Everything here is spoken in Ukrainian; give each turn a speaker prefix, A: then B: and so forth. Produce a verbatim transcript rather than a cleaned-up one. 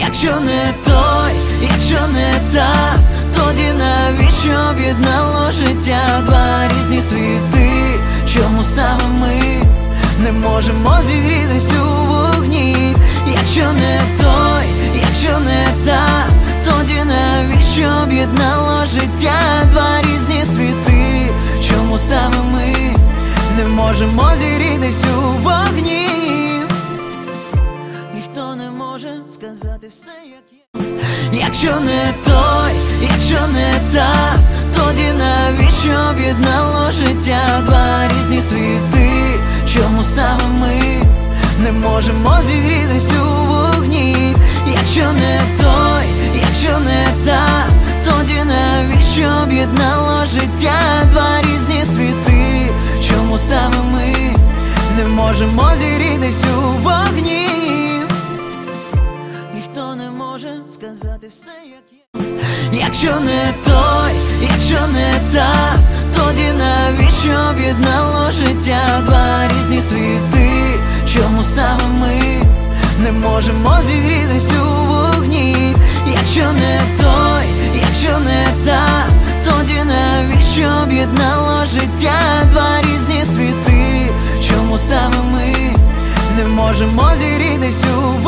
A: Якщо не той, якщо не та, тоді навіщо об'єднало життя? Два різні світи, чому саме ми не можемо зігрітись у вогні? Якщо не той, якщо не та, тоді навіщо об'єднало життя? Два різні світи, чому саме ми не можемо зігрітись у вогні? Ніхто не може сказати все, як є. Якщо не той, якщо не та, тоді навіщо об'єднало життя? Два різні світи, чому саме ми не можемо зігрітись у вогні? Якщо не той, якщо не та, тоді навіщо об'єднало життя? Два різні світи, чому саме ми не можемо зігрітись у вогні? Ніхто не може сказати все, як є. Якщо не той, якщо не та, тоді навіщо об'єднало життя? Два різні світи, чому саме ми не можемо зігрітись у вогні? Якщо не той, якщо не та, тоді навіщо об'єднало життя? Два різні світи, чому саме ми не можемо зігрітись у вогні?